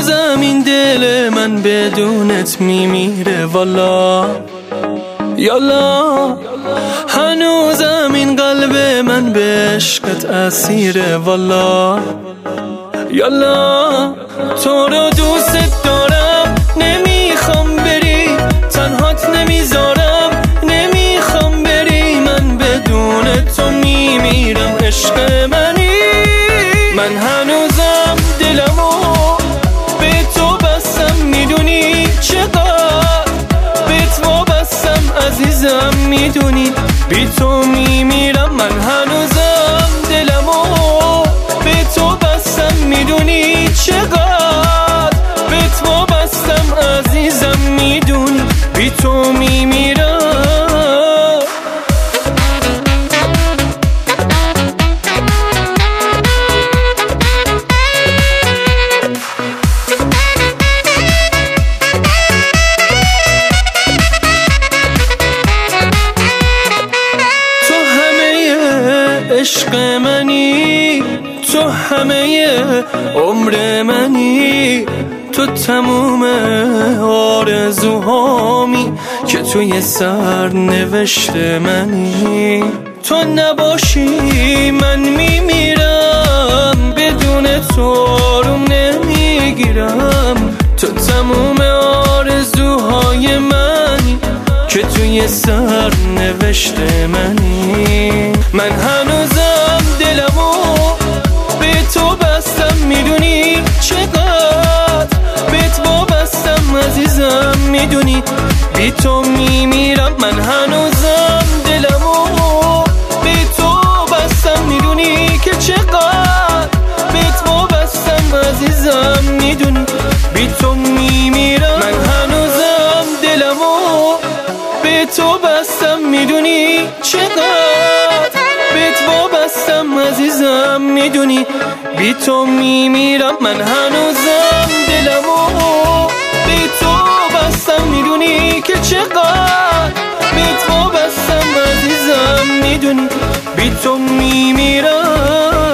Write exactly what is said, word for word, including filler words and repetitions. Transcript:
هنوزم این دل من بدونت میمیره والا یالا، هنوزم این قلب من به عشقت اسیره والا یالا. تو رو دوست دارم نمیخوام بری، تنهات نمیذارم نمیخوام بری، من بدون تو میمیرم عشق منی. من هنوزم دلمو به تو بستم، میدونی چقدر به تو بستم عزیزم، میدونی بی تو میمیرم. من هنوزم دلمو به تو بستم، میدونی چقدر به تو بستم عزیزم، میدونی بی تو میمیرم. عشق منی، تو همه عمر منی، تو تموم آرزوهامی که توی سر نوشته منی. تو نباشی من میمیرم، بدون تو آروم نمیگیرم. تو تموم آرزوهای منی که توی سر نوشته منی. من هنوزم دلمو به تو بستم، میدونی چقدر به تو بستم عزیزم، میدونی بی تو میمیرم. من هنوزم دلمو به تو بستم، میدونی که چقدر به تو بستم عزیزم، میدونی بی تو میمیرم. من هنوزم دلمو به تو بستم، میدونی چقدر به تو بستم عزیزم، میدونی بی تو میمیرم. من هنوزم دلمو به تو بستم، میدونی که چقدر به تو بستم عزیزم، میدونی بی تو میمیرم.